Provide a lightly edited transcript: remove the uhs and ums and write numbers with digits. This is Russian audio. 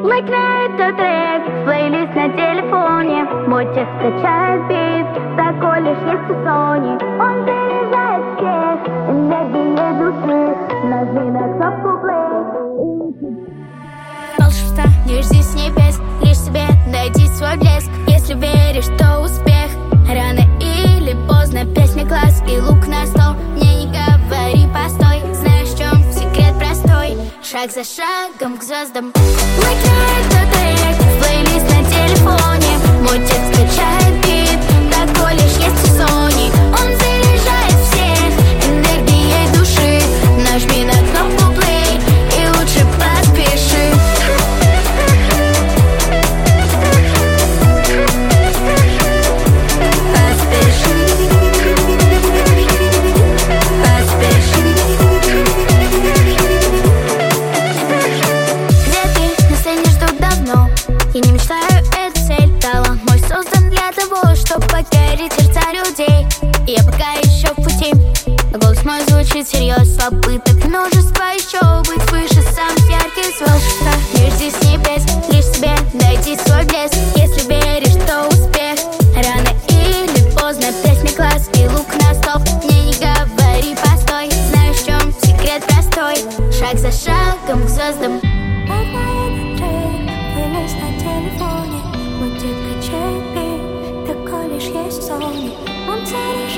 Лайкни этот трек, плейлист на телефоне. Мой текст скачает бит, такой лишь есть у Sony. Он заряжает всех энергией души. Нажми на кнопку play. Волшебства не жди с небес, лишь себе найди свой блеск. Если веришь, то успех рано или поздно. Песня, класс и лук на стол. Мне не говори постой, знаешь, в чем секрет простой. Шаг за шагом к звездам. Лайкни этот трек, плейлист на телефоне. Мой текст скачает бит, такой лишь есть у Sony. Он заряжает всех энергией души. Нажми на кнопку play и лучше поспеши. Я не мечтаю, это цель. Талант мой создан для того, чтобы покорить сердца людей. И я пока еще в пути, а голос мой звучит всерьез. Попыток множество, еще быть выше самых ярких звезд. Не жди с небес, лишь себе найди свой блеск. Если веришь, то успех рано или поздно. Песня, класс и лук на стол. Мне не говори постой, знаю, в чем секрет простой. Шаг за шагом к звездам. Плейлист на телефоне, мой текст качает бит, такой лишь есть Sony. Он